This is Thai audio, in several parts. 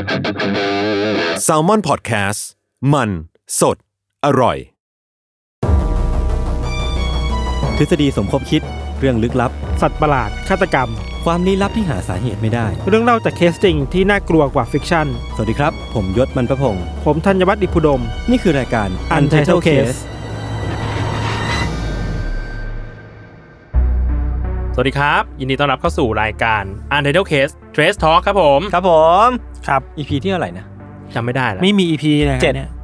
Salmon Podcast มันสดอร่อยทฤษฎีสมคบคิดเรื่องลึกลับสัตว์ประหลาดฆาตกรรมความลี้ลับที่หาสาเหตุไม่ได้เรื่องเล่าจากเคสจริงที่น่ากลัวกว่าฟิกชั่นสวัสดีครับผมยศมันประพงษ์ผมธัญวัฒน์อิพุดมนี่คือรายการ Untitled Case สวัสดีครับยินดีต้อนรับเข้าสู่รายการ Untitled Case Trace Talk ครับผมครับผมครับ EP ที่เท่าไหร่นะจำไม่ได้แล้วไม่มี EP นะ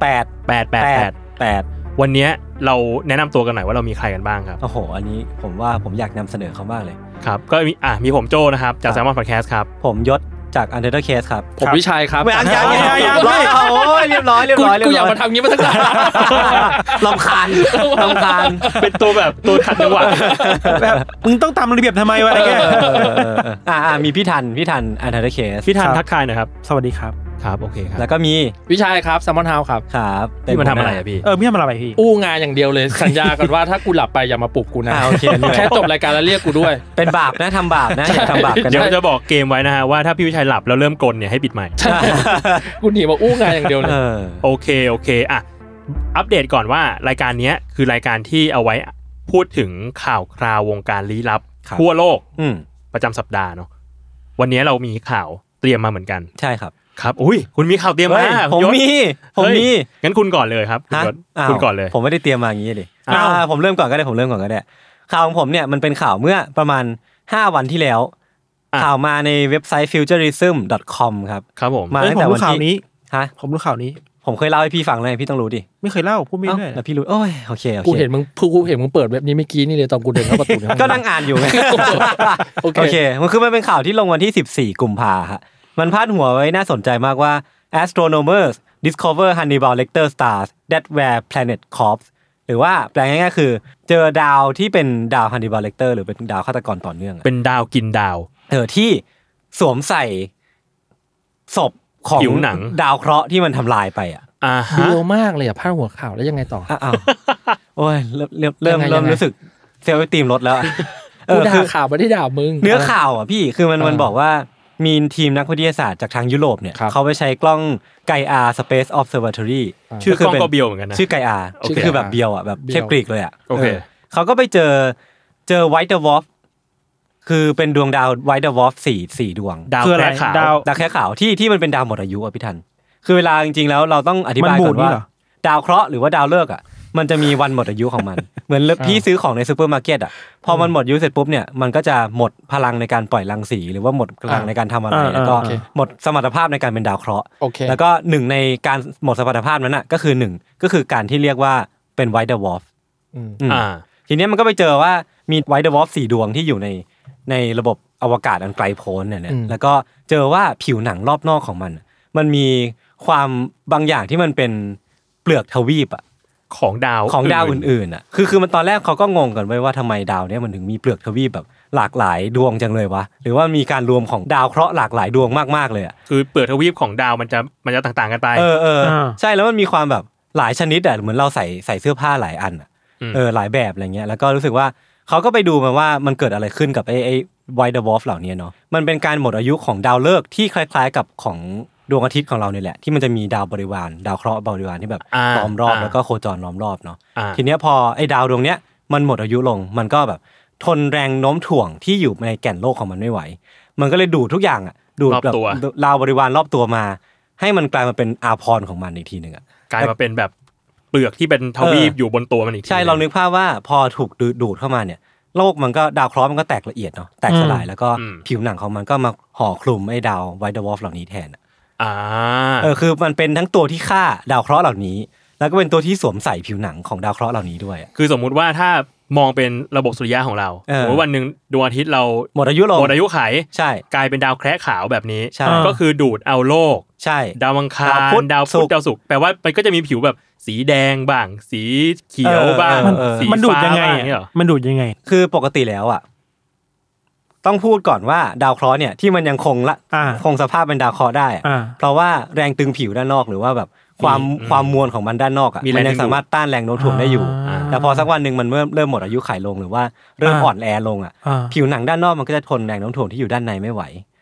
8วันนี้เราแนะนำตัวกันหน่อยว่าเรามีใครกันบ้างครับโอ้โหอันนี้ผมว่าผมอยากนำเสนอเขามากเลยครับก็มีผมโจนะครับจาก Salmon Podcast ครับผมยศจาก Untitled Case ครับผมวิชัยครับยังโอ้ยเรียบร้อยกูอยากมาทำงี้มาตั้งนานรำคาญเป็นตัวแบบตัวขัดจังหวะแบบมึงต้องตามระเบียบทำไมวะอะไรเงี้ยมีพี่ทัน Untitled Case พี่ทันทักทายหน่อยครับสวัสดีครับครับโอเคครับแล้วก็มีวิชัยครับ Salmon House ครับพี่มาทำอะไรอ่ะพี่พี่ทำอะไรพี่อู้งานอย่างเดียวเลยสัญญากันว่าถ้ากูหลับไปอย่ามาปลุกกูนะโอเคแค่จบรายการแล้วเรียกกูด้วยเป็นบาปนะทำบาปนะอย่าทำบาปกันเดี๋ยวจะบอกเกมไว้นะฮะว่าถ้าพี่วิชัยหลับแล้วเริ่มกลเนี่ยให้ปิดใหม่กูหนีมาอู้งานอย่างเดียวเลยโอเคอ่ะอัปเดตก่อนว่ารายการนี้คือรายการที่เอาไว้พูดถึงข่าวคราววงการลี้ลับทั่วโลกประจำสัปดาห์เนาะวันนี้เรามีข่าวเตรียมมาเหมือนกันใช่ครับครับอุ้ยคุณมีข่าวเตรียมมาผมมีงั้นคุณก่อนเลยครับคุณก่อนเลยผมไม่ได้เตรียมมาอย่างนี้ดิผมเริ่มก่อนก็ได้ข่าวของผมเนี่ยมันเป็นข่าวเมื่อประมาณ5วันที่แล้วข่าวมาในเว็บไซต์ futurism.com ครับผมมาตั้งแต่วันที่ผมรู้ข่าวนี้ผมเคยเล่าให้พี่ฟังเลยพี่ต้องรู้ดิไม่เคยเล่าพูดไม่ได้แล้วพี่รู้โอ้ยโอเคกูเห็นมึงเปิดเว็บนี้เมื่อกี้นี่เลยตอนกูเดินเข้าประตูก็นั่งอ่านอยู่ไงโอเคมันคือมันเป็นข่าวที่ลงวันที่14กุมภาพันธ์ฮะมันพาดหัวไว้น่าสนใจมากว่า astronomers discover Hannibal Lecter stars that were planet corpse หรือว่าแปลง่ายๆคือเจอดาวที่เป็นดาว Hannibal Lecter หรือเป็นดาวฆาตกรต่อเนื่องเป็นดาวกินดาวที่สวมใส่ศพของผิวหนังดาวเคราะห์ที่มันทำลายไปเดียวมากเลยพาดหัวข่าวแล้วยังไงต่อโอ้ยเริ่มรู้สึกเซลล์ตีมลดแล้วกูด่าข่าวไม่ได้ด่ามึงเนื้อข่าวพี่คือมันบอกว่ามีทีมนักวิทยาศาสตร์จากทางยุโรปเนี่ยเขาไปใช้กล้องไกอา Space Observatory ชื่อกล้องก็เบียวเหมือนกันนะชื่อไกอาคือแบบเบียวแบบเทพกรีกเลยเขาก็ไปเจอ White Dwarf คือเป็นดวงดาว White Dwarf 4ดวงดาวแค่ขาวดาวแค่ขาวที่มันเป็นดาวหมดอายุพี่ทันคือเวลาจริงๆแล้วเราต้องอธิบายก่อนว่าดาวเคราะห์หรือว่าดาวฤกษ์มันจะมีวันหมดอายุของมันเหมือนพี่ซื้อของในซูเปอร์มาร์เก็ตพอมันหมดอายุเสร็จปุ๊บเนี่ยมันก็จะหมดพลังในการปล่อยรังสีหรือว่าหมดพลังในการทำอะไรแล้วก็หมดสมรรถภาพในการเป็นดาวเคราะห์แล้วก็หนึ่งในการหมดสมรรถภาพนั้นก็คือการที่เรียกว่าเป็น White Dwarf ทีนี้มันก็ไปเจอว่ามี White Dwarf 4 ดวงที่อยู่ในระบบอวกาศอันไกลโพ้นเนี่ยแล้วก็เจอว่าผิวหนังรอบนอกของมันมีความบางอย่างที่มันเป็นเปลือกทวีปของดาวอื่นคือมันตอนแรกเขาก็งงกันไว้ว่าทำไมดาวเนี้ยมันถึงมีเปลือกทวีปแบบหลากหลายดวงจังเลยวะหรือว่ามีการรวมของดาวเคราะห์หลากหลายดวงมากๆเลยคือเปลือกทวีปของดาวมันจะต่างๆกันไปใช่แล้วมันมีความแบบหลายชนิดเหมือนเราใส่เสื้อผ้าหลายอันหลายแบบอะไรเงี้ยแล้วก็รู้สึกว่าเขาก็ไปดูมาว่ามันเกิดอะไรขึ้นกับไอ้ White Dwarf เหล่านี้เนาะมันเป็นการหมดอายุของดาวฤกษ์ที่คล้ายๆกับของดวงอาทิตย์ของเราเนี่ยแหละที่มันจะมีดาวบริวารดาวเคราะห์บริวารที่แบบล้อมรอบแล้วก็โคจรล้อมรอบเนาะทีเนี้ยพอไอ้ดาวดวงเนี้ยมันหมดอายุลงมันก็แบบทนแรงโน้มถ่วงที่อยู่ในแก่นโลกของมันไม่ไหวมันก็เลยดูดทุกอย่างดูดแบบดาวบริวารรอบตัวมาให้มันกลายมาเป็นอาภรณ์ของมันอีกทีนึงกลายมาเป็นแบบเปลือกที่เป็นทวีปอยู่บนตัวมันอีกใช่ลองนึกภาพว่าพอถูกดูดเข้ามาเนี่ยโลกมันก็ดาวเคราะห์มันก็แตกละเอียดเนาะแตกสลายแล้วก็ผิวหนังของมันก็มาห่อคลุมไอ้ดาว White Dwarf เหล่านี้แทนคือมันเป็นทั้งตัวที่ฆ่าดาวเคราะห์เหล่านี้แล้วก็เป็นตัวที่สวมใส่ผิวหนังของดาวเคราะห์เหล่านี้ด้วยคือสมมุติว่าถ้ามองเป็นระบบสุริยะของเราสมมติวันนึงดวงอาทิตย์เราหมดอายุไขใช่กลายเป็นดาวแคระขาวแบบนี้ก็คือดูดเอาโลกใช่ดาวอังคารดาวพุธดาวศุกร์แปลว่ามันก็จะมีผิวแบบสีแดงบ้างสีเขียวบ้างสีฟ้ามันดูดยังไงมันดูดยังไงคือปกติแล้วต้องพูดก่อนว่าดาวเคราะห์เนี่ยที่มันยังคงสภาพเป็นดาวเคราะห์ได้เพราะว่าแรงตึงผิวด้านนอกหรือว่าแบบความมวลของมันด้านนอกมันยังสามารถต้านแรงโน้มถ่วงได้อยู่แต่พอสักวันนึงมันเริ่มหมดอายุขัยลงหรือว่าเริ่มอ่อนแอลงผิวหนังด้านนอกมันก็จะทนแรงโน้มถ่วงที่อยู่ด้านในไม่ไหว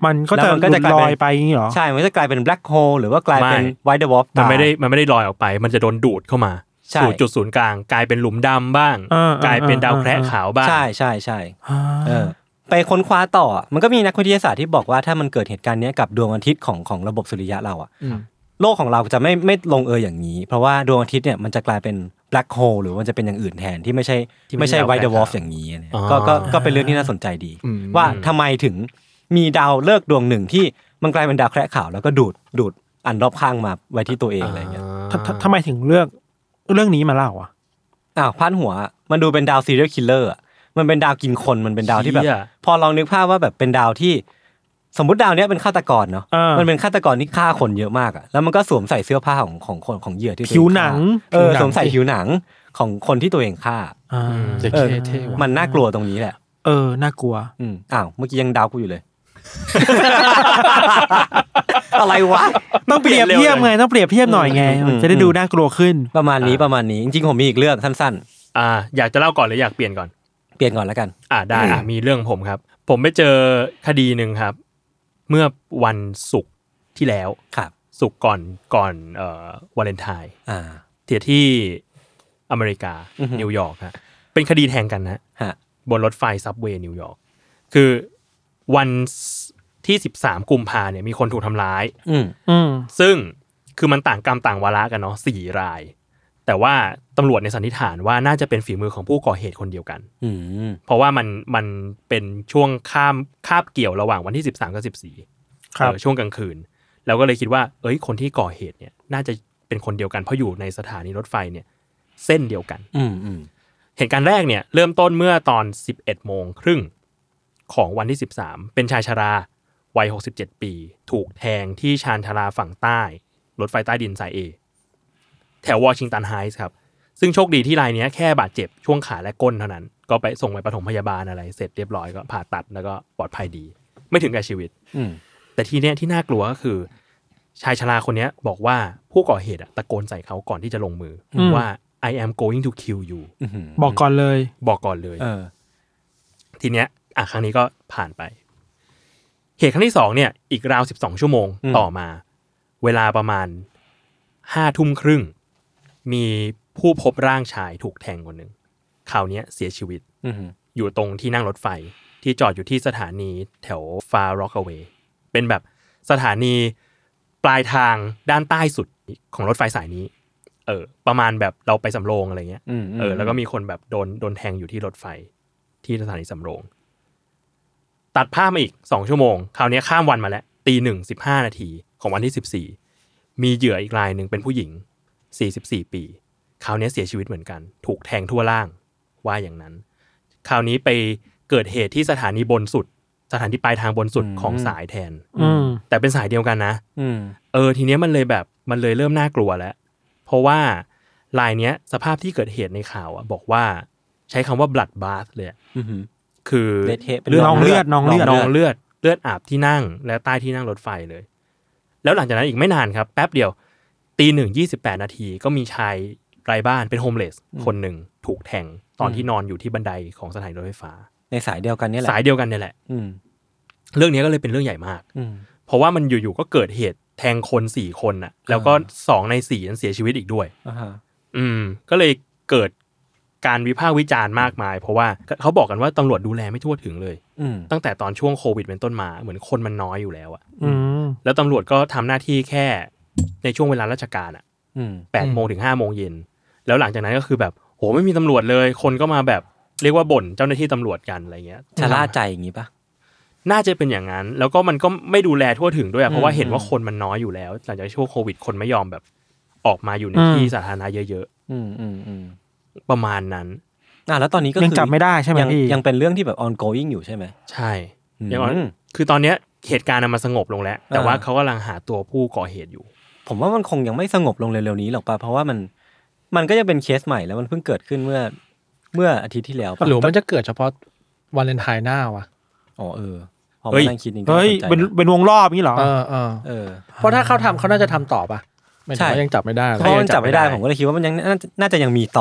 มันก็จะลอยไปอย่างนี้เหรอใช่มันจะกลายเป็นแบล็คโฮลหรือว่ากลายเป็นไวท์ดวอร์ฟมันไม่ได้ลอยออกไปมันจะโดนดูดเข้ามาสู่จุดศูนย์กลางกลายเป็นหลุมดำบ้างกลายเป็นดาวแคระขาวบ้างใช่ไปค้นคว้าต่อมันก็มีนักวิทยาศาสตร์ที่บอกว่าถ้ามันเกิดเหตุการณ์นี้กับดวงอาทิตย์ของระบบสุริยะเราโลกของเราจะไม่ลงอย่างนี้เพราะว่าดวงอาทิตย์เนี่ยมันจะกลายเป็นแบล็คโฮลหรือมันจะเป็นอย่างอื่นแทนที่ไม่ใช่ไวท์ดวอร์ฟอย่างนี้ก็เป็นเรื่องที่น่าสนใจดีว่าทำไมถึงมีดาวฤกษ์ดวงหนึ่งที่มันกลายเป็นดาวแคระขาวแล้วก็ดูดอันรอบข้างมาไว้ที่ตัวเองอะไรเงี้ยทำไมถึงเลือกเรื่องนี้มาเล่าพาดหัวมันดูเป็นดาวซีเรียลคิลเลอร์มันเป็นดาวกินคนมันเป็นดาวที่แบบพอลองนึกภาพว่าแบบเป็นดาวที่สมมุติดาวนี้เป็นฆาตกรเนาะมันเป็นฆาตกรที่ฆ่าคนเยอะมากแล้วมันก็สวมใส่เสื้อผ้าของเหยื่อที่ผิวหนังสวมใส่ผิวหนังของคนที่ตัวเองฆ่ามันน่ากลัวตรงนี้แหละน่ากลัวเมื่อกี้ยังดาวกูอยู่เลยอะไรวะต้องเปรียบเทียบไงต้องเปรียบเทียบหน่อยไงจะได้ดูน่ากลัวขึ้นประมาณนี้จริงๆผมมีอีกเรื่องสั้นๆอยากจะเล่าก่อนหรืออยากเปลี่ยนก่อนแล้วกันได้มีเรื่องผมครับผมไปเจอคดีนึงครับเมื่อวันศุกร์ที่แล้วศุกร์ก่อนวาเลนไทน์ที่อเมริกานิวยอร์กครับเป็นคดีแทงกันนะบนรถไฟซับเวย์นิวยอร์กคือวันที่13กุมภาเนี่ยมีคนถูกทำร้ายซึ่งคือมันต่างกรรมต่างวาระกันเนาะ4รายแต่ว่าตำรวจในสันนิษฐานว่าน่าจะเป็นฝีมือของผู้ก่อเหตุคนเดียวกันเพราะว่ามันเป็นช่วงคาบเกี่ยวระหว่างวันที่13กับ14ช่วงกลางคืนแล้วก็เลยคิดว่าคนที่ก่อเหตุเนี่ยน่าจะเป็นคนเดียวกันเพราะอยู่ในสถานีรถไฟเนี่ยเส้นเดียวกันเหตุการณ์แรกเนี่ยเริ่มต้นเมื่อตอน 11:30 น.ของวันที่13เป็นชายชราวัย67ปีถูกแทงที่ชานชาลาฝั่งใต้รถไฟใต้ดินสาย A แถววอชิงตันไฮส์ครับซึ่งโชคดีที่รายนี้แค่บาดเจ็บช่วงขาและก้นเท่านั้นก็ไปส่งไปปฐมพยาบาลอะไรเสร็จเรียบร้อยก็ผ่าตัดแล้วก็ปลอดภัยดีไม่ถึงแก่ชีวิตแต่ทีเนี้ยที่น่ากลัวก็คือชายชราคนนี้บอกว่าผู้ก่อเหตุตะโกนใส่เขาก่อนที่จะลงมือว่า I am going to kill you บอกก่อนเลยทีเนี้ยครั้งนี้ก็ผ่านไปเหตุครั้งที่2เนี่ยอีกราว12ชั่วโมงต่อมาเวลาประมาณ 5:30 น.มีผู้พบร่างชายถูกแทงคนนึงคราวนี้เสียชีวิตอยู่ตรงที่นั่งรถไฟที่จอดอยู่ที่สถานีแถว Far Rockaway เป็นแบบสถานีปลายทางด้านใต้สุดของรถไฟสายนี้ประมาณแบบเราไปสำโรงอะไรเงี้ยแล้วก็มีคนแบบโดนแทงอยู่ที่รถไฟที่สถานีสำโรงตัดภาพมาอีก2ชั่วโมงคราวนี้ข้ามวันมาแล้ว 01:15 น.ของวันที่14มีเหยื่ออีกรายนึงเป็นผู้หญิง44ปีคราวนี้เสียชีวิตเหมือนกันถูกแทงทั่วร่างว่าอย่างนั้นคราวนี้ไปเกิดเหตุที่สถานีบนสุดสถานีปลายทางบนสุดของสายแทนแต่เป็นสายเดียวกันนะทีนี้มันเลยเริ่มน่ากลัวแล้วเพราะว่ารายเนี้ยสภาพที่เกิดเหตุในข่าวบอกว่าใช้คำว่า blood bath เลยคือเลือดนองเลือดอาบที่นั่งและใต้ที่นั่งรถไฟเลยแล้วหลังจากนั้นอีกไม่นานครับแป๊บเดียว 01:28 น.ก็มีชายไร้บ้านเป็นโฮมเลสคนหนึ่งถูกแทงตอนที่นอนอยู่ที่บันไดของสถานีรถไฟฟ้าในสายเดียวกันนี่แหละเรื่องนี้ก็เลยเป็นเรื่องใหญ่มากเพราะว่ามันอยู่ๆก็เกิดเหตุแทงคน4คนน่ะแล้วก็2ใน4นั้นเสียชีวิตอีกด้วยก็เลยเกิดการวิพากษ์วิจารณ์มากมายเพราะว่าเขาบอกกันว่าตำรวจดูแลไม่ทั่วถึงเลยตั้งแต่ตอนช่วงโควิดเป็นต้นมาเหมือนคนมันน้อยอยู่แล้วแล้วตำรวจก็ทำหน้าที่แค่ในช่วงเวลาราชการ8 โมงถึง 5 โมงเย็นแล้วหลังจากนั้นก็คือแบบโหไม่มีตำรวจเลยคนก็มาแบบเรียกว่าบ่นเจ้าหน้าที่ตำรวจกันอะไรเงี้ยชะล่าใจอย่างงี้ปะน่าจะเป็นอย่างนั้นแล้วก็มันก็ไม่ดูแลทั่วถึงด้วยเพราะว่าเห็นว่าคนมันน้อยอยู่แล้วหลังจากช่วงโควิดคนไม่ยอมแบบออกมาอยู่ในที่สาธารณะเยอะๆประมาณนั้นแล้วตอนนี้ก็ยังจับไม่ได้ใช่ไหมยังเป็นเรื่องที่แบบ ongoing อยู่ใช่ไหมใช่อย่างนั้นคือตอนนี้เหตุการณ์มันสงบลงแล้วแต่ว่าเขากำลังหาตัวผู้ก่อเหตุอยู่ผมว่ามันคงยังไม่สงบลงเร็วๆนี้หรอกป่ะเพราะว่ามันก็ยังเป็นเคสใหม่แล้วมันเพิ่งเกิดขึ้นเมื่ออาทิตย์ที่แล้วหรือมันจะเกิดเฉพาะวาเลนไทน์หน้าวะพอมานั่งคิดนี่ก็เป็นวงรอบนี้เหรอเพราะถ้าเขาทำเขาน่าจะทำต่อป่ะไม่ใช่ยังจับไม่ได้เพราะมันจับไม่ได้ผมก็เลยคิดว่ามันยังน่าจะยังมีต่อ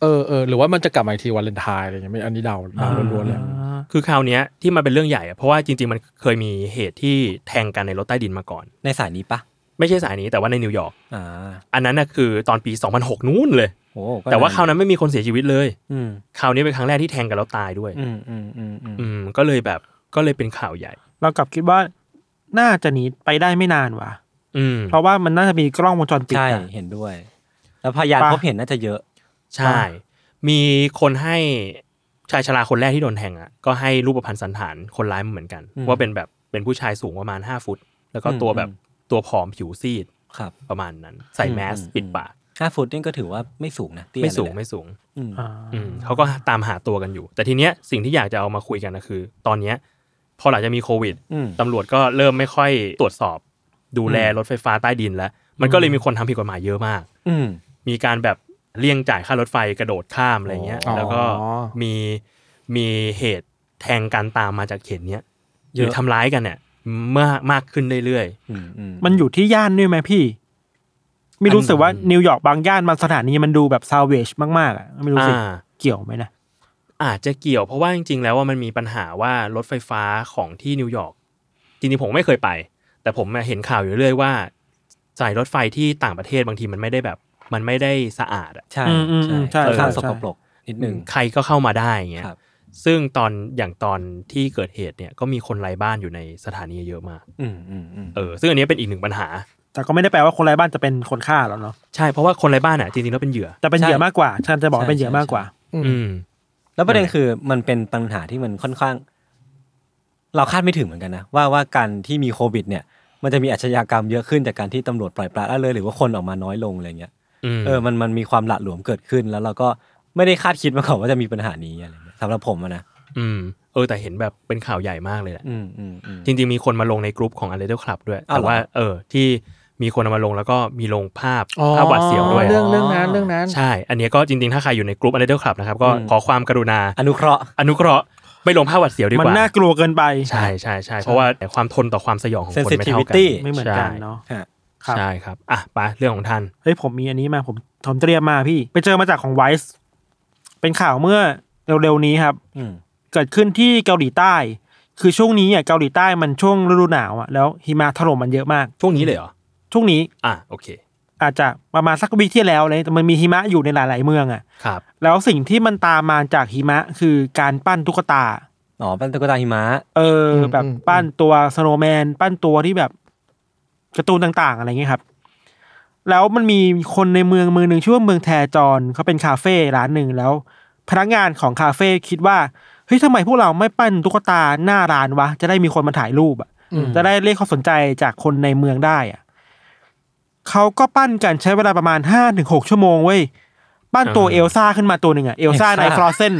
หรือว่ามันจะกลับมาอีกทีวาเลนไทน์อะไรเงี้ยไม่อันนี้เดาล้วนๆเลยคือคราวเนี้ยที่มันเป็นเรื่องใหญ่เพราะว่าจริงๆมันเคยมีเหตุที่แทงกันในรถใต้ดินมาก่อนในสายนี้ปะไม่ใช่สายนี้แต่ว่าในนิวยอร์กอันนั้นน่ะคือตอนปี2006นู้นเลยแต่ว่าคราวนั้นไม่มีคนเสียชีวิตเลยคราวนี้เป็นครั้งแรกที่แทงกันแล้วตายด้วยก็เลยเป็นข่าวใหญ่เรากลับคิดว่าน่าจะหนีไปได้ไม่นานว่ะเพราะว่ามันน่าจะมีกล้องวงจรปิดใช่เห็นด้วยแล้วพยานพบเห็นน่าจะเยอะใช่มีคนให้ชายชราคนแรกที่โดนแทงอ่ะก็ให้รูปพรรณสันฐานคนร้ายเหมือนกันว่าเป็นผู้ชายสูงประมาณ5ฟุตแล้วก็ตัวผอมผิวซีดประมาณนั้นใส่แมสปิดปาก 5ฟุตนี่ก็ถือว่าไม่สูงนะไม่สูงเขาก็ตามหาตัวกันอยู่แต่ทีเนี้ยสิ่งที่อยากจะเอามาคุยกันนะคือตอนเนี้ยพอหลังจากมีโควิดตำรวจก็เริ่มไม่ค่อยตรวจสอบดูแลรถไฟฟ้าใต้ดินแล้วมันก็เลยมีคนทำผิดกฎหมายเยอะมากมีการแบบเลี่ยงจ่ายค่ารถไฟกระโดดข้ามอะไรเงี้ยแล้วก็มีเหตุแทงกันตามมาจากเขตเนี้ยหรือทำร้ายกันเนี่ยมากขึ้นเรื่อยๆมันอยู่ที่ย่านด้วยไหมพี่ไม่รู้สึกว่านิวยอร์กบางย่านบางสถานีมันดูแบบซาวเวจมากๆอ่ะไม่รู้สิเกี่ยวไหมนะอาจจะเกี่ยวเพราะว่าจริงๆแล้วว่ามันมีปัญหาว่ารถไฟฟ้าของที่นิวยอร์กจริงๆผมไม่เคยไปแต่ผมเห็นข่าวอยู่เรื่อยว่าสายรถไฟที่ต่างประเทศบางทีมันไม่ได้สะอาดอ่ะใช่ใช่ค่อนข้างสกปรกนิดนึงใครก็เข้ามาได้อย่างเงี้ยซึ่งตอนที่เกิดเหตุเนี่ยก็มีคนไร้บ้านอยู่ในสถานีเยอะมากซึ่งอันนี้เป็นอีกหนึ่งปัญหาแต่ก็ไม่ได้แปลว่าคนไร้บ้านจะเป็นคนฆ่าแล้วเนาะใช่เพราะว่าคนไร้บ้านอ่ะจริงๆแล้วเป็นเหยื่อแต่เป็นเหยื่อมากกว่าฉันจะบอกเป็นเหยื่อมากกว่าแล้วประเด็นคือมันเป็นปัญหาที่มันค่อนข้างเราคาดไม่ถึงเหมือนกันนะว่าการที่มีโควิดเนี่ยมันจะมีอาชญากรรมเยอะขึ้นจากการที่ตำรวจปล่อยปละละเลยหรือว่าคนออกมาน้อยลงอะไรเงี้ยมันมีความหละหลวมเกิดขึ้นแล้วเราก็ไม่ได้คาดคิดมาก่อนว่าจะมีปัญหานี้อะไรเงี้ยสำหรับผมนะแต่เห็นแบบเป็นข่าวใหญ่มากเลยแหละจริงๆมีคนมาลงในกลุ่มของ Untitled Club ด้วยแต่ว่าที่มีคนเอามาลงแล้วก็มีลงภาพหวาดเสียวด้วยเรื่องนั้นใช่อันนี้ก็จริงๆถ้าใครอยู่ในกลุ่ม Untitled Club นะครับก็ขอความกรุณาอนุเคราะห์ไม่ลงภาพหวาดเสียวดีกว่ามันน่ากลัวเกินไปใช่เพราะว่าความทนต่อความสยองของคนไม่เท่ากันไม่เหมือนกันเนาะใช่ครับไปเรื่องของท่านเฮ้ยผมมีอันนี้มาผมเตรียมมาพี่ไปเจอมาจากของ Vice เป็นข่าวเมื่อเร็วๆนี้ครับเกิดขึ้นที่เกาหลีใต้คือช่วงนี้เกาหลีใต้มันช่วงฤดูหนาวแล้วหิมะถล่มมันเยอะมากช่วงนี้เลยเหรอช่วงนี้โอเคอาจจะประมาณสักวีคที่แล้วเลยแต่มันมีหิมะอยู่ในหลายๆเมืองครับแล้วสิ่งที่มันตามมาจากหิมะคือการปั้นตุ๊กตาปั้นตุ๊กตาหิมะแบบปั้นตัวสโนว์แมนปั้นตัวที่แบบการ์ตูนต่างๆอะไรเงี้ยครับแล้วมันมีคนในเมืองนึงชื่อว่าเมืองแทจอนเขาเป็นคาเฟ่ร้านนึงแล้วพนักงานของคาเฟ่คิดว่าเฮ้ยทำไมพวกเราไม่ปั้นตุ๊กตาหน้าร้านวะจะได้มีคนมาถ่ายรูปจะได้เรียกความสนใจจากคนในเมืองได้เขาก็ปั้นกันใช้เวลาประมาณ 5-6 ชั่วโมงเว้ยปั้นตัวเอลซ่าขึ้นมาตัวนึงเอลซ่าในฟรอเซน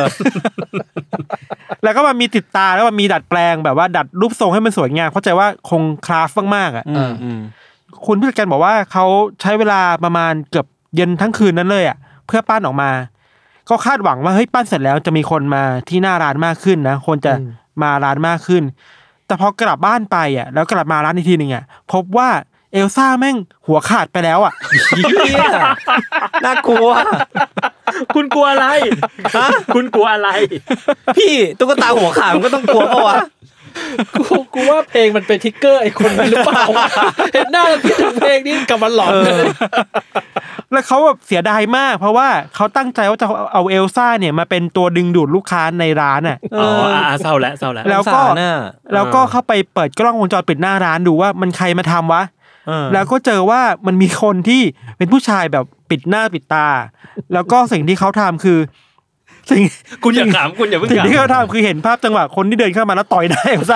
แล้วก็มันมีติดตาแล้วมันมีดัดแปลงแบบว่าดัดรูปทรงให้มันสวยงามเข้าใจว่าคงคราฟมากๆคุณผู้จัดการบอกว่าเขาใช้เวลาประมาณเกือบเย็นทั้งคืนนั้นเลยเพื่อปั้นออกมาก็คาดหวังว่าเฮ้ยปั้นเสร็จแล้วจะมีคนมาที่หน้าร้านมากขึ้นนะคนจะมาร้านมากขึ้นแต่พอกลับบ้านไปแล้วกลับมาร้านอีกทีนึงพบว่าเอลซ่าแม่งหัวขาดไปแล้วน่ากลัวคุณกลัวอะไรคุณกลัวอะไรพี่ตุ๊กตาหัวขาดมันก็ต้องกลัวเปล่าวะกูว่าเพลงมันเป็นทิกเกอร์ไอ้คนนั้นหรือเปล่าเห็นหน้าคิดถึงเพลงนี้กับมันหลอนเลยแล้วเขาแบบเสียดายมากเพราะว่าเขาตั้งใจว่าจะเอาเอลซ่าเนี่ยมาเป็นตัวดึงดูดลูกค้าในร้านเศร้าแล้วแล้วก็เข้าไปเปิดกล้องวงจรปิดหน้าร้านดูว่ามันใครมาทำวะแล้วก็เจอว่ามันมีคนที่เป็นผู้ชายแบบปิดหน้าปิดตาแล้วก็สิ่งที่เขาทำคือคุณอย่าขำคุณอย่าเพิ่งขำสิ่งที่เขาทำคือเห็นภาพจังหวะคนที่เดินเข้ามาแล้วต่อยหน้าเอลซ่า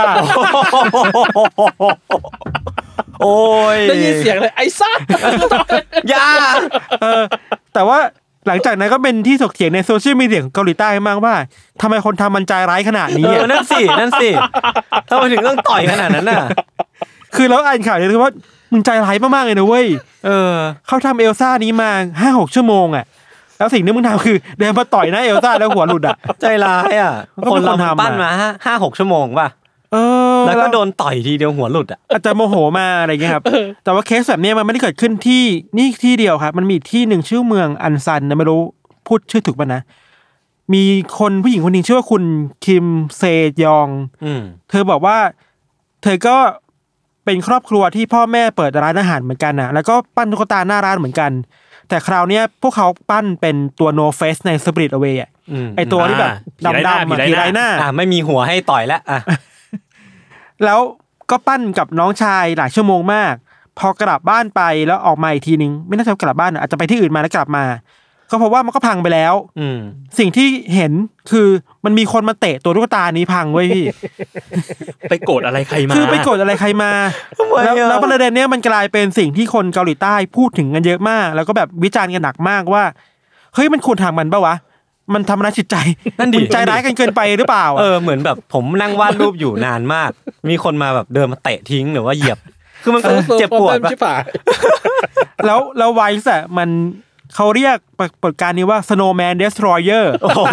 โอ้ยได้ยินเสียงเลยไอ้ซ่าอย่าแต่ว่าหลังจากนั้นก็เป็นที่ถกเถียงในโซเชียลมีเดียของเกาหลีใต้มากว่าทำไมคนทำมันใจร้ายขนาดนี้นั่นสิทำไมถึงต้องต่อยขนาดนั้นน่ะคือเราอ่านข่าวเนี่ยคือว่ามึงใจร้ายมากๆเลยนะเว้ยเขาทำเอลซ่านี้มา 5-6 ชั่วโมงแล้วสิ่งที่มึงทำคือเดินมาต่อยหน้าเอลซ่าแล้วหัวหลุดใจร้ายคนเราปั้นมา 5-6 ชั่วโมงป่ะแล้วก็โดนต่อยทีเดียวหัวหลุดอาจจะโมโหมาอะไรเงี้ยครับแต่ว่าเคสแบบนี้มันไม่ได้เกิดขึ้นที่นี่ที่เดียวครับมันมีที่หนึ่งชื่อเมืองอันซันนะไม่รู้พูดชื่อถูกป่ะนะมีคนผู้หญิงคนนึงชื่อว่าคุณคิมเซยองเธอบอกว่าเธอก็เป็นครอบครัวที่พ่อแม่เปิดร้านอาหารเหมือนกันนะแล้วก็ปั้นตุ๊กตาหน้าร้านเหมือนกันแต่คราวเนี้ยพวกเขาปั้นเป็นตัว No Face ใน Spirit Away อ่ะไอตัวที่แบบดำๆผีไร้หน้าไม่มีหัวให้ต่อยแล้วแล้วก็ปั้นกับน้องชายหลายชั่วโมงมากพอกลับบ้านไปแล้วออกมาอีกทีนึงไม่น่าจะกลับบ้านอาจจะไปที่อื่นมาแล้วกลับมาก็เพราะว่ามันก็พังไปแล้วสิ่งที่เห็นคือมันมีคนมาเตะตัวตุ๊กตานี้พังเว้ยพี่ไปโกรธอะไรใครมาคือไปโกรธอะไรใครมาแล้วประเด็นเนี้ยมันกลายเป็นสิ่งที่คนเกาหลีใต้พูดถึงกันเยอะมากแล้วก็แบบวิจารณ์กันหนักมากว่าเฮ้ยมันควรทำมันป่ะวะมันทำร้ายจิตใจนั่นดิใจร้ายกันเกินไปหรือเปล่าเหมือนแบบผมนั่งวาดรูปอยู่นานมากมีคนมาแบบเดินมาเตะทิ้งหรือว่าเหยียบคือมันเจ็บปวดป่ะแล้วไวส์อ่ะมันเขาเรียกปรากฏการณ์นี้ว่า Snowman Destroyer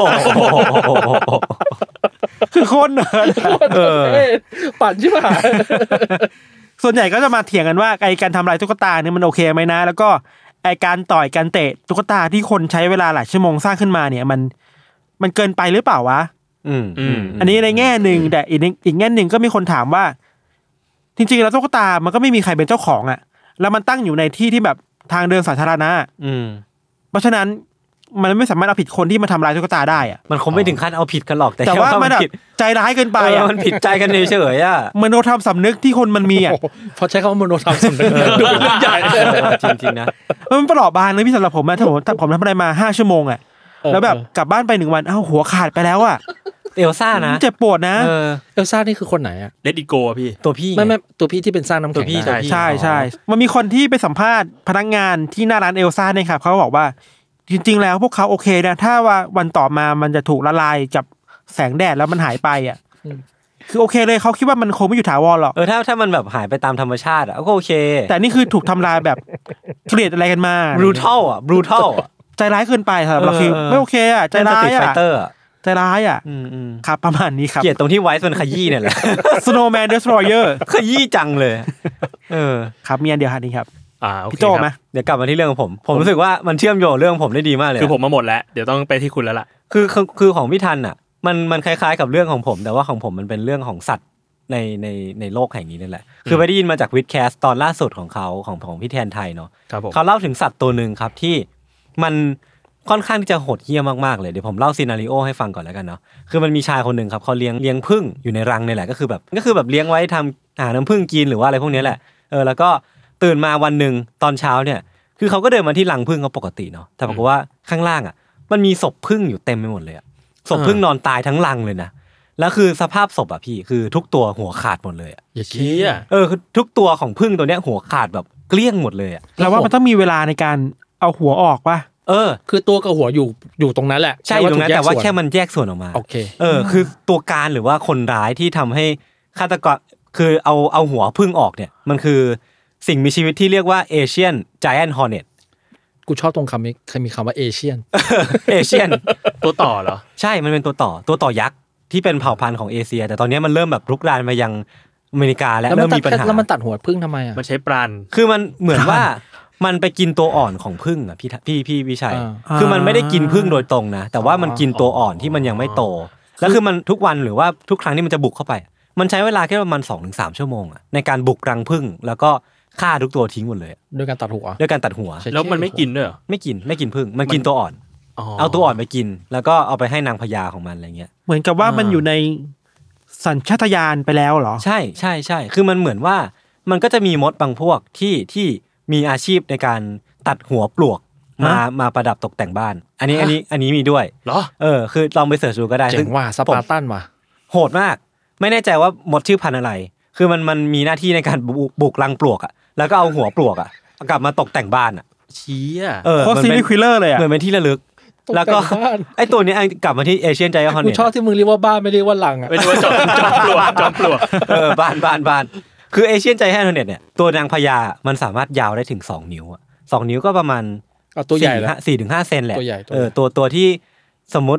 คือคนปั่นใช่ป่ะส่วนใหญ่ก็จะมาเถียงกันว่าไอ้การทำลายตุ๊กตาเนี่ยมันโอเคไหมนะแล้วก็ไอ้การต่อยการเตะตุ๊กตาที่คนใช้เวลาหลายชั่วโมงสร้างขึ้นมาเนี่ยมันเกินไปหรือเปล่าวะอันนี้ในแง่หนึ่งแต่อีกแง่หนึ่งก็มีคนถามว่าจริงๆแล้วตุ๊กตามันก็ไม่มีใครเป็นเจ้าของอ่ะแล้วมันตั้งอยู่ในที่ที่แบบทางเดินสาธารณะเพราะฉะนั้นมันไม่สามารถเอาผิดคนที่มาทำลายตุ๊กตาได้อ่ะมันคงไม่ถึงขั้นเอาผิดกันหรอกแต่ว่ามันใจร้ายเกินไปอ่ะมันผิดใจกันเฉยๆอ่ะมโนธรรมสำนึกที่คนมันมีอ่ะพอใช้คำว่ามโนธรรมสำนึกดูเป็นเรื่องใหญ่จริงๆนะมันประหลาดบานเลยพี่สำหรับผมนะถ้าผมทำอะไรมา5ชั่วโมงอ่ะแล้วแบบกลับบ้านไป1วันอ้าวหัวขาดไปแล้วอ่ะเอลซ่านะเจ็บปวดนะเอลซ่านี่คือคนไหนอ่ะเลดอิโกพี่ตัวพี่ไม่ตัวพี่ที่เป็นสร้างน้ำแข็งใช่มันมีคนที่ไปสัมภาษณ์พนักงานที่หน้าร้านเอลซ่าเนี่ยครับเขาบอกว่าจริงๆแล้วพวกเขาโอเคนะถ้าว่าวันต่อมามันจะถูกละลายกับแสงแดดแล้วมันหายไปอ่ะคือโอเคเลยเขาคิดว่ามันคงไม่อยู่ถาวรหรอกถ้ามันแบบหายไปตามธรรมชาติอ่ะก็โอเคแต่นี่คือถูกทำลายแบบเกลียดอะไรกันมา brutal ใจร้ายเกินไปครับเราคือไม่โอเคอ่ะใจร้ายอ่ะใจร้ายอ่ะครับประมาณนี้ครับเกลียดตรงที่ไวส์มันขยี้เนี่ยแหละ Snowman Destroyer ขยี้จังเลยครับมีอันเดียวครับนี่ครับพี่โจมั้ยเดี๋ยวกลับมาที่เรื่องของผมรู้สึกว่ามันเชื่อมโยงเรื่องผมได้ดีมากเลยคือผมมาหมดแล้วเดี๋ยวต้องไปที่คุณแล้วล่ะคือของพี่ทันอ่ะมันคล้ายๆกับเรื่องของผมแต่ว่าของผมมันเป็นเรื่องของสัตว์ในโลกแห่งนี้นั่นแหละคือไปได้ยินมาจากวิดแคสตอนล่าสุดของเขาของพี่แทนไทยเนาะเขาเล่าถึงสัตว์ตัวนึงครับที่มันค่อนข้างที่จะโหดเหี้ยมมากๆเลยเดี๋ยวผมเล่าซีนาริโอให้ฟังก่อนแล้วกันเนาะคือมันมีชายคนนึงครับเขาเลี้ยงผึ้งอยู่ในรังนี่แหละก็คือแบบเลี้ยงไว้ทำหาน้ำผึ้งกินหรือว่าอะไรพวกนี้แหละแล้วก็ตื่นมาวันนึงตอนเช้าเนี่ยคือเขาก็เดินมาที่รังผึ้งเขาปกติเนาะแต่ปรากฏว่าข้างล่างอ่ะมันมีศพผึ้งอยู่เต็มไปหมดเลยอ่ะศพผึ้งนอนตายทั้งรังเลยนะแล้วคือสภาพศพอ่ะพี่คือทุกตัวหัวขาดหมดเลยอ่ะอย่าชี้อ่ะคือทุกตัวของผึ้งตัวเนี้ยหัวขาดแบบเกลี้ยงหมดเลยอ่ะแล้วว่ามันต้องมีเวลาในการเอาหัวออกป่ะคือตัวกับหัวอยู่ตรงนั้นแหละใช่ตรงนั้นแต่ว่าแค่มันแยกส่วนออกมาโอเคคือตัวการหรือว่าคนร้ายที่ทำให้ฆาตกรคือเอาหัวผึ้งออกเนี่ยมันคือสิ่งมีชีวิตที่เรียกว่า Asian Giant Hornet กูชอบตรงคำนี้เคยมีคำว่า Asian Asian ตัวต่อเหรอใช่มันเป็นตัวต่อยักษ์ที่เป็นเผ่าพันธุ์ของเอเชียแต่ตอนนี้มันเริ่มแบบรุกรานมายังอเมริกาและเริ่มมีปัญหาแล้วมันตัดหัวผึ้งทำไมอ่ะมันใช้ปราณคือมันเหมือนว่ามันไปกินตัวอ่อนของผึ้งอ่ะพี่วิชัยคือมันไม่ได้กินผึ้งโดยตรงนะแต่ว่ามันกินตัวอ่อนที่มันยังไม่โตแล้วคือมันทุกวันหรือว่าทุกครั้งที่มันจะบุกเข้าไปมันใช้เวลาแค่ประมาณ 2-3 ชั่วโมงอ่ะในการบุกรังผึ้งแล้วก็ฆ่าทุกตัวทิ้งหมดเลยด้วยการตัดหัวแล้วมันไม่กินด้วยเหรอไม่กินผึ้งมันกินตัวอ่อนเอาตัวอ่อนไปกินแล้วก็เอาไปให้นางพญาของมันอะไรเงี้ยเหมือนกับว่ามันอยู่ในสัญชาตญาณไปแล้วเหรอใช่คือมันเหมือนว่ามันก็จะมีมดบางพวกที่มีอาชีพในการตัดหัวปลวกมาประดับตกแต่งบ้านอันนี้มีด้วยเหรอคือลองไปเสิร์ชดูก็ได้เจ๋งว่าสปาร์ตันว่ะโหดมากไม่แน่ใจว่ามดชื่อพันธุ์อะไรคือมันมีหน้าที่ในการบุกรังปลวกอ่ะแล้วก็เอาหัวปลวกอ่ะกลับมาตกแต่งบ้านอ่ะชี้อ่ะโคตรซีรีส์คิลเลอร์เลยอ่ะเหมือนเป็นที่ระลึกแล้วก็ไอ้ตัวนี้กลับมาที่เอเชียนไจแอนท์ฮอร์เน็ตกูชอบที่มึงเรียกว่าบ้านไม่เรียกว่ารังอ่ะไม่เรียกว่าจอมปลวกบ้านคือเอเชียนไจแอนท์ฮอร์เน็ตเนี่ยตัวนางพญามันสามารถยาวได้ถึง2 นิ้วอ่ะ2 นิ้วก็ประมาณตัวใหญ่แล้ว 4-5 เซนแหละตัวที่สมมุติ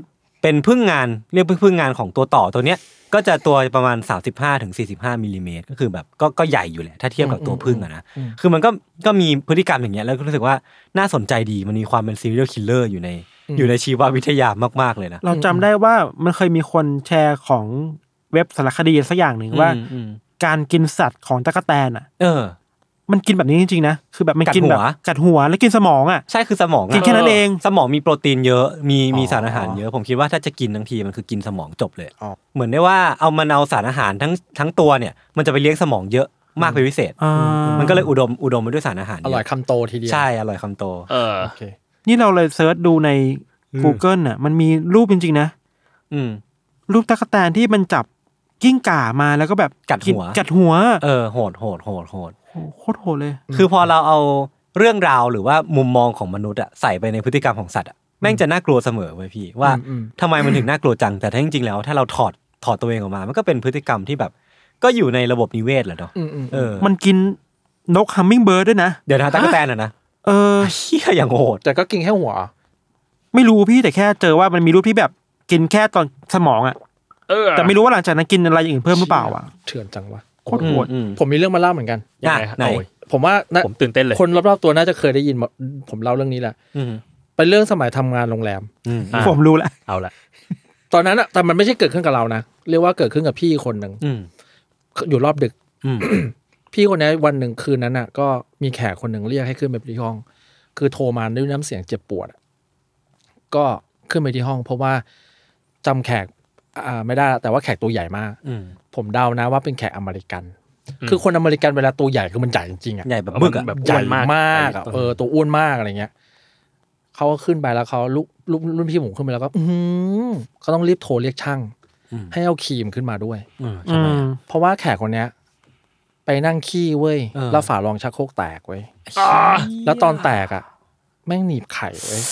เป็นพึ่งงานเรียกพึ่งงานของตัวต่อตัวเนี้ยก็จะตัวประมาณ35 ถึง 45 มิลลิเมตรก็คือแบบก็ใหญ่อยู่แหละถ้าเทียบกับตัวพึ่งอะนะคือมันก็มีพฤติกรรมอย่างเงี้ยแล้วก็รู้สึกว่าน่าสนใจดีมันมีความเป็น serial killer อยู่ในชีววิทยามากๆเลยนะเราจำได้ว่ามันเคยมีคนแชร์ของเว็บสารคดีสักอย่างหนึ่งว่าการกินสัตว์ของตั๊กแตนอ่ะมันกินแบบนี้จริงๆนะคือแบบมันกินแบบกัดหัวแล้วกินสมองอ่ะใช่คือสมองกินแค่นั้นเองสมองมีโปรตีนเยอะมีสารอาหารเยอะผมคิดว่าถ้าจะกินทั้งทีมันคือกินสมองจบเลยเหมือนได้ว่าเอาสารอาหารทั้งตัวเนี่ยมันจะไปเลี้ยงสมองเยอะมากเป็นพิเศษมันก็เลยอุดมไปด้วยสารอาหารอร่อยคำโตทีเดียวใช่อร่อยคำโตโอเคนี่เราเลยเซิร์ชดูใน Google น่ะมันมีรูปจริงๆนะรูปตั๊กแตนที่มันจับกิ้งก่ามาแล้วก็แบบกัดหัวโหดโคตรโหดเลยคือพอเราเอาเรื่องราวหรือว่ามุมมองของมนุษย์อะใส่ไปในพฤติกรรมของสัตว์อะแม่งจะน่ากลัวเสมอเว้ยพี่ว่าทำไมมันถึงน่ากลัวจังแต่ถ้าจริงๆแล้วถ้าเราถอดตัวเองออกมามันก็เป็นพฤติกรรมที่แบบก็อยู่ในระบบนิเวศแหละเนาะมันกินนกฮัมมิงเบิร์ดด้วยนะเดี๋ยวนะตั๊กแตนนะเหี้ยอย่างโหดแต่ก็กินแค่หัวไม่รู้พี่แต่แค่เจอว่ามันมีรูปที่แบบกินแค่ตอนสมองอ่ะแต่ไม่รู้ว่าหลังจากนั้นกินอะไรอย่างอื่นเพิ่มหรือเปล่าอ่ะเถื่อนจังวะโคตรโหดผมมีเรื่องมาเล่าเหมือนกันไหนผมว่าผมตื่นเต้นเลยคนรอบๆตัวน่าจะเคยได้ยินผมเล่าเรื่องนี้แหละเป็นเรื่องสมัยทำงานโรงแรมผมรู้แล้วเอาละตอนนั้นอ่ะแต่มันไม่ใช่เกิดขึ้นกับเรานะเรียกว่าเกิดขึ้นกับพี่คนนึงอยู่รอบดึกพี่คนนี้วันหนึ่งคืนนั้นอ่ะก็มีแขกคนหนึ่งเรียกให้ขึ้นไปที่ห้องคือโทรมาด้วยน้ำเสียงเจ็บปวดก็ขึ้นไปที่ห้องเพราะว่าจำแขกไม่ได้แต่ว่าแขกตัวใหญ่มากผมเดานะว่าเป็นแขกอเมริกันคือคนอเมริกันเวลาตัวใหญ่คือมันใหญ่จริงๆอ่ะใหญ่แบบบึกอ่ะแบบใหญ่มากอ่ะตัวอ้วนมากอะไรเงี้ยเขาก็ขึ้นไปแล้วเขารุ่นพี่ผมขึ้นไปแล้วก็เขาต้องรีบโทรเรียกช่างให้เอาครีมขึ้นมาด้วยเพราะว่าแขกคนเนี้ยไปนั่งขี้เว้ยแล้วฝารองชักโครกแตกเว้ยแล้วตอนแตกอ่ะแม่งหนีบไข่เว้ย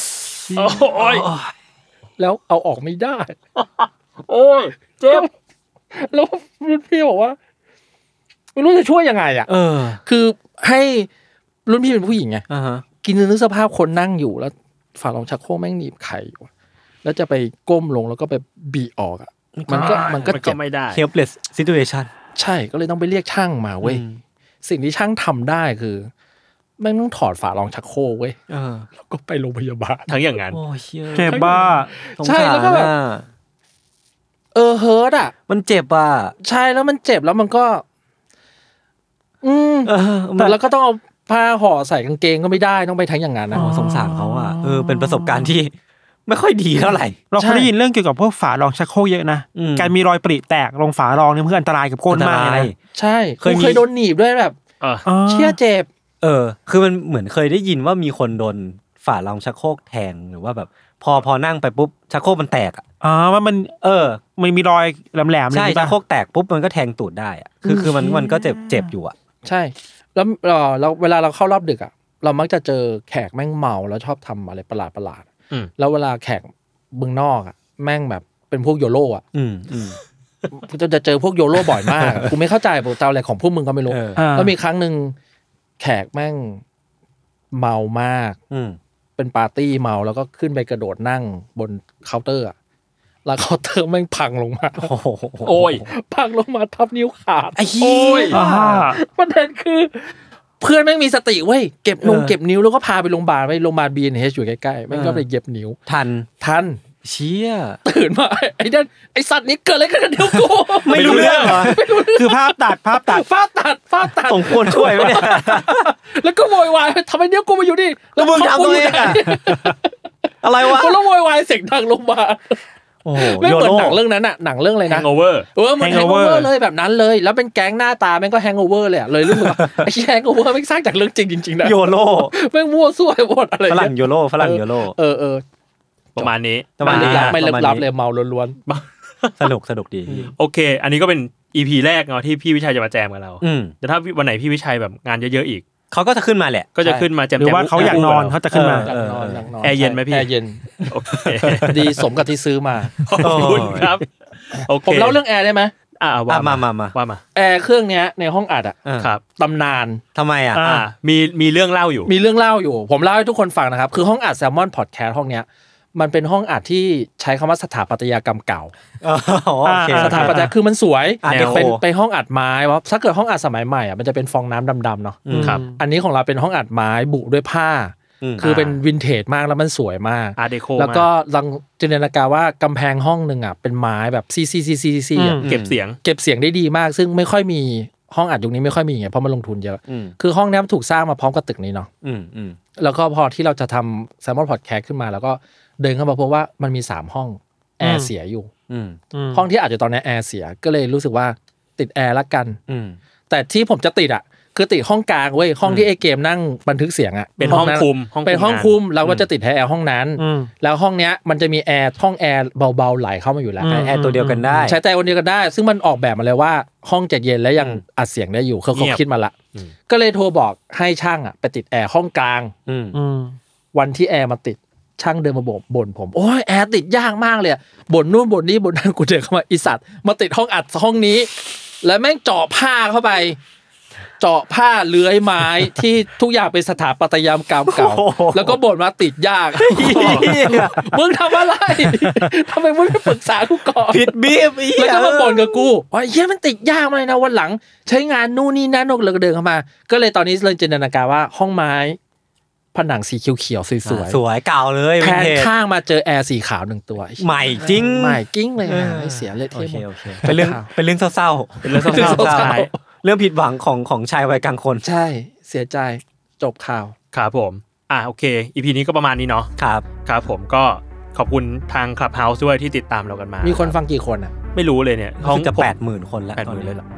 แล้วเอาออกไม่ได้โอ้ยเจ็บแล้วรุ่นพี่บอกว่าไม่รู้จะช่วยยังไงอ่ะคือให้รุ่นพี่เป็นผู้หญิงไงกินนึกสภาพคนนั่งอยู่แล้วฝารองชักโครกแม่งหนีบไข่อยู่แล้วจะไปก้มลงแล้วก็ไปบีออกอ่ะมันก็เจ็บไม่ได้ helpless situation ใช่ก็เลยต้องไปเรียกช่างมาเว้ยสิ่งที่ช่างทำได้คือแม่งต้องถอดฝารองชักโครกเว้ยแล้วก็ไปโรงพยาบาลทั้งอย่างนั้นเจ็บบ้าใช่แล้วก็แบบเฮิร์ตอ่ะมันเจ็บอ่ะใช่แล้วมันเจ็บแล้วมันก็แต่แล้วก็ต้องเอาผ้าห่อใส่กางเกงก็ไม่ได้ต้องไปทั้งอย่างนั้นนะสงสารเขาอ่ะเป็นประสบการณ์ที่ไม่ค่อยดีเท่าไหร่เราเคยได้ยินเรื่องเกี่ยวกับพวกฝารองชักโครกเยอะนะการมีรอยปริแตกลงฝารองนี่มันอันตรายกับก้นมากเลยใช่เคยโดนหนีบด้วยแบบเชี่ยเจ็บคือมันเหมือนเคยได้ยินว่ามีคนโดนฝารองชักโครกแทงหรือว่าแบบพอนั่งไปปุ๊บชักโครกมันแตกอ่ะว่ามันมันมีรอยแหลมๆใช่ชักโครกแตกปุ๊บมันก็แทงตูดได้อ่ะคือมันก็เจ็บอยู่อ่ะใช่แล้วเวลาเราเข้ารอบดึกอ่ะเรามักจะเจอแขกแม่งเมาแล้วชอบทำอะไรประหลาดแล้วเวลาแขกเมืองนอกอ่ะแม่งแบบเป็นพวกโยโร่อ่ะจะเจอพวกโยโร่บ่อยมากกูไม่เข้าใจพวกเจ้าอะไรของพวกมึงก็ไม่รู้แล้วมีครั้งนึงแขกแม่งเมามากเป็นปาร์ตี้เมาแล้วก็ขึ้นไปกระโดดนั่งบนเคาน์เตอร์แล้วเคาน์เตอร์แม่งพังลงมาโอ้ยพังลงมาทับนิ้วขาดโอ้ยประเด็นคือเพื่อนแม่งมีสติเว้ยเก็บนิ้วแล้วก็พาไปโรงพยาบาลB&H อยู่ใกล้ๆแม่งก็ไปเย็บนิ้วทันเชี่ยตื่นมาไอ้นั่นไอ้สัตว์นี้เกิดอะไรขึ้นกับนิ้วกูไม่รู้เรื่องเหรอคือภาพตัดสมควรช่วยไหมเนี่ยแล้วก็โวยวายทำไมนิ้วกูมาอยู่นี่แล้วมึงทำตัวเองอะไรวะก็แล้วโวยวายเสียงดังลงมาโอ้โหไม่เหมือนหนังเรื่องนั้นน่ะหนังเรื่องอะไรนะ Hangover มัน Hangover เลยแบบนั้นเลยแล้วเป็นแก๊งหน้าตาแม่งก็ Hangover เลยเลยรู้สึกว่าไอ้ Hangover แม่งสร้างจากเรื่องจริงจริงๆนะโยโร่แม่งมั่วซั่วหมดอะไรฝรั่งโยโร่ประมาณนี้ไม่ลึกลับเลยเมาล้วนๆสนุกดีโอเคอันนี้ก็เป็น EP แรกเนาะที่พี่วิชัยจะมาแจมกับเราแต่ถ้าวันไหนพี่วิชัยแบบงานเยอะๆอีกเขาก็จะขึ้นมาแหละก็จะขึ้นมาแจมหรือว่าเขาอยากนอนเขาจะขึ้นมาแอร์เย็นไหมพี่แอร์เย็นโอเคดีสมกับที่ซื้อมาขอบคุณครับโอเคผมเล่าเรื่องแอร์ได้ไหมว่ามาแอร์เครื่องเนี้ยในห้องอัดครับตำนานทำไมมีเรื่องเล่าอยู่ผมเล่าให้ทุกคนฟังนะครับคือห้องอัดแซลมอนพอดแคสต์ห้องเนี้ยมันเป็นห้องอัดที่ใช้คำว่าสถาปัตยกรรมเก่าโอเคสถาปัตยคือมันสวย Deco เป็นห้องอัดไม้ว่าถ้าเกิดห้องอัดสมัยใหม่อ่ะมันจะเป็นฟองน้ำดำๆเนาะครับอันนี้ของเราเป็นห้องอัดไม้บุด้วยผ้าคือเป็นวินเทจมากแล้วมันสวยมากอาร์ตเดโคแล้วก็ลองจินตนาการว่ากำแพงห้องนึงอ่ะเป็นไม้แบบซีเก็บเสียงได้ดีมากซึ่งไม่ค่อยมีห้องอัดยุคนี้ไม่ค่อยมีไงเพราะมันลงทุนเยอะคือห้องนี้มันถูกสร้างมาพร้อมกับตึกนี้เนาะแล้วก็พอที่เราจะทำ Salmon Podcast ขึ้นมาแล้วก็เดินเข้ามาพบว่ามันมี3ห้องแอร์เสียอยู่ห้องที่อาจจะตอนนี้แอร์เสียก็เลยรู้สึกว่าติดแอร์ละกันแต่ที่ผมจะติดอ่ะคือติดห้องกลางเว้ยห้องที่ไอเกมนั่งบันทึกเสียงอ่ะเป็นห้องคุมเป็นห้องคุมเราก็จะติดแอร์ห้องนั้นแล้วห้องเนี้ยมันจะมีแอร์ห้องแอร์เบาๆไหลเข้ามาอยู่แล้วแอร์ตัวเดียวกันได้ใช้แต่คนเดียวกันได้ซึ่งมันออกแบบมาเลยว่าห้องจะเย็นและยังอัดเสียงได้อยู่เขาคิดมาละก็เลยโทรบอกให้ช่างอ่ะไปติดแอร์ห้องกลางวันที่แอร์มาติดช่างเดินมาบ่นผมโอ้ยแอร์ติดยากมากเลยบ่นนู่นบ่นนี่บ่นนั่นกูเดินเข้ามาอีสัตว์มาติดห้องอัดห้องนี้แล้วแม่งเจาะผ้าเข้าไปเจาะผ้าเลื้อยไม้ที่ทุกอย่างเป็นสถาปัตยกรรมเก่าแล้วก็บ่นว่าติดยากมึงทำอะไรทำไมมึงไม่ปรึกษากูก่อนผิดบีบแล้วก็มาบ่นกับกูว่าเฮ้ยมันติดยากมากเลยนะวันหลังใช้งานนู่นนี่นั่นแล้วก็เดินเข้ามาก็เลยตอนนี้เลยจินตนาการว่าห้องไม้ผนังสีเขียวๆสวยๆสวยเก่าเลยแพนข้างมาเจอแอร์สีขาว1ตัวใหม่จริงใหม่กิ้งเลยไม่เสียเลยเท่หมดเป็นเรื่องเศร้าๆเป็นเรื่องเศร้าๆเรื่องผิดหวังของชายวัยกลางคนใช่เสียใจจบข่าวครับผมโอเค EP นี้ก็ประมาณนี้เนาะครับผมก็ขอบคุณทาง Clubhouse ด้วยที่ติดตามเรากันมามีคนฟังกี่คนอ่ะไม่รู้เลยเนี่ยห้องจะ 80,000 คนแล้วตอนนี้เลยเหรอ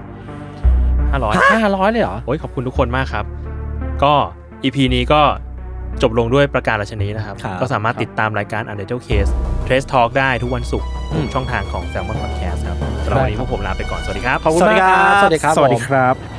500เลยเหรอโอ้ยขอบคุณทุกคนมากครับก็ EP นี้ก็จบลงด้วยประกาศราชนีนะครับก็สามารถติดตามรายการ Untitled Case Trace Talk ได้ทุกวันศุกร์ช่องทางของ Salmon Podcast ครับสำหรับวันนี้พวกผมลาไปก่อนสวัสดีครับขอบคุณมากครับสวัสดีครับ